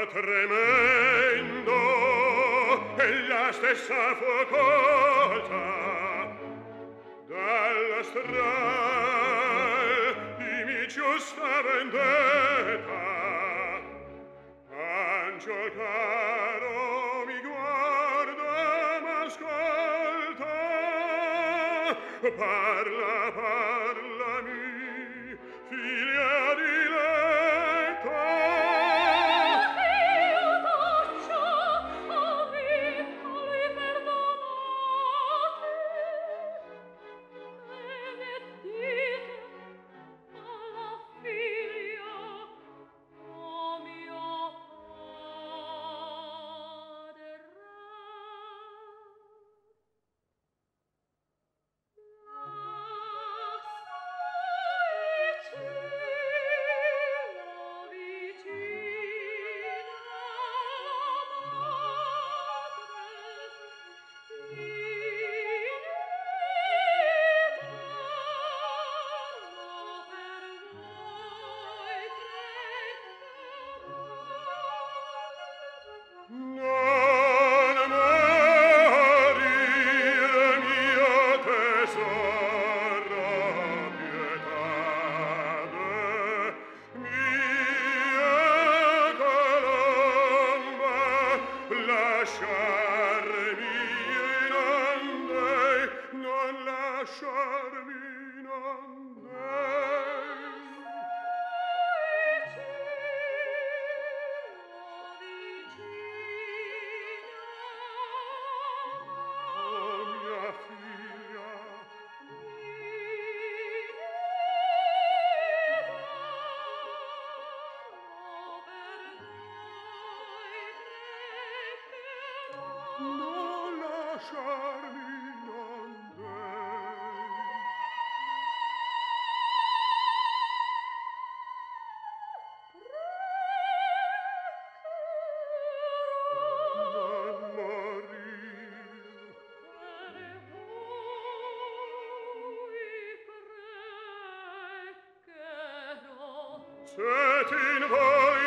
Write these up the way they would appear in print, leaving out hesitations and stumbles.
tremendo e la stessa fu colta dalla stral di mi giusta vendetta. Angelo caro mi guarda m'ascolta, parla, parlami, figlia diletta. Io taccio, a lui perdonate, e dite alla figlia, o mio padre. Non morir mio tesoro, pietate mia colomba, lasciarmi non dei, non lasciarmi non dei. Oh mia figlia, non lasciarmi non dei. Non morir. Se in voi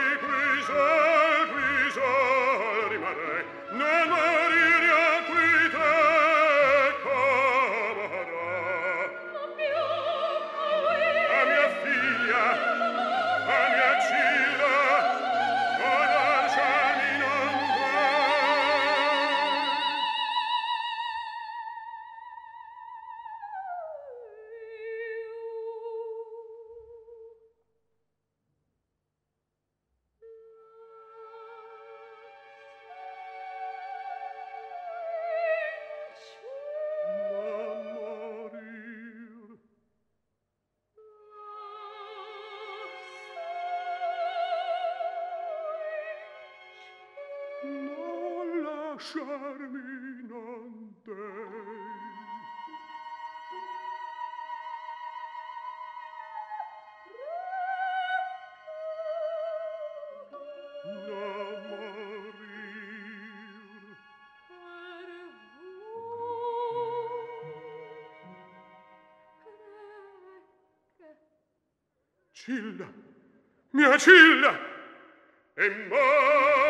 qui sol rimarrei, non morire a qui te comodo. A mia figlia, a mia Cilla, non lasciarmi non dei. Non morir. Non lasciarmi non dei. Non morir. Cilla, mia Cilla, e